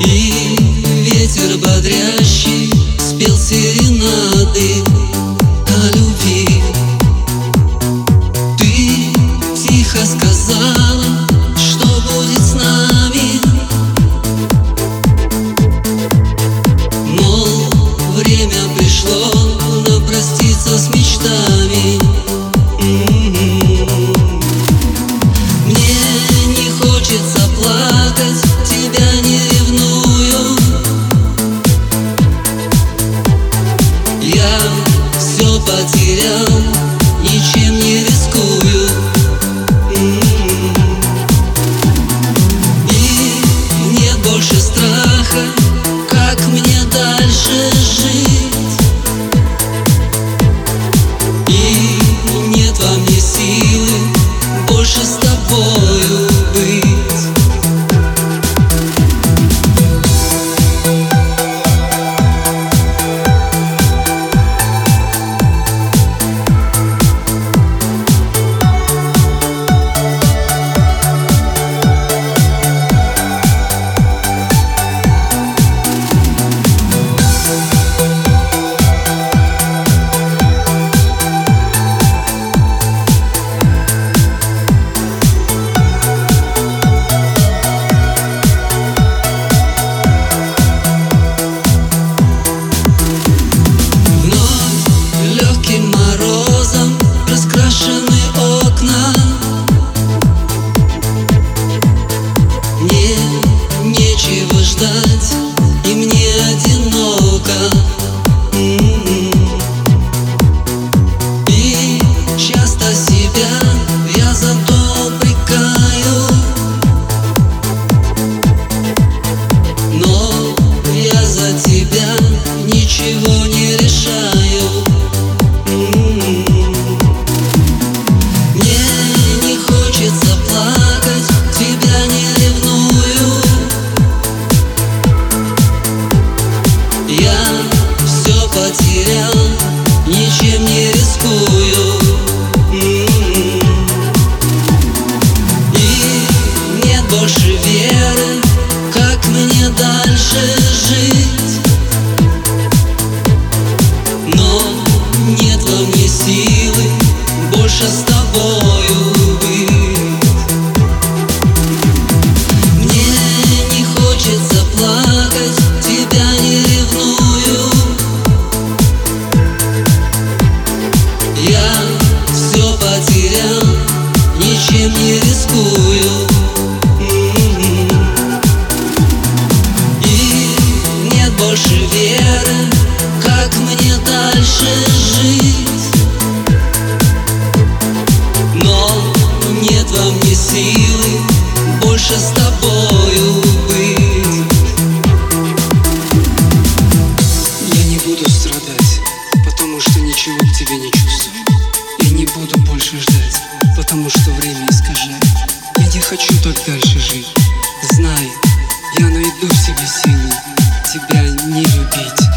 И ветер бодрящий спел серенады о любви. Ты тихо сказала, что будет с нами, мол, время пришло нам проститься с мечтами. Мне не хочется плакать, тебя не ревную. Я все потерял, ничем не рискую. И нет больше страха, как мне дальше жить. И нет во мне силы больше с тобою быть. Раскрашены окна, мне нечего ждать, и мне одиноко. И часто себя я за то упрекаю, но я за тебя ничего не решаю. Я все потерял, ничем не рискую. И нет больше веры, как мне дальше жить. Но нет во мне силы больше с тобою быть. Мне не хочется плакать, тебя не ревную. Я все потерял, ничем не рискую. И нет больше веры, как мне дальше жить. Но нет во мне силы больше с тобою быть. Я не буду страдать, потому что ничего к тебе не чувствую. Я не буду больше ждать, потому что время искажает. Я не хочу так дальше жить. Знай, я найду в себе силы тебя не любить.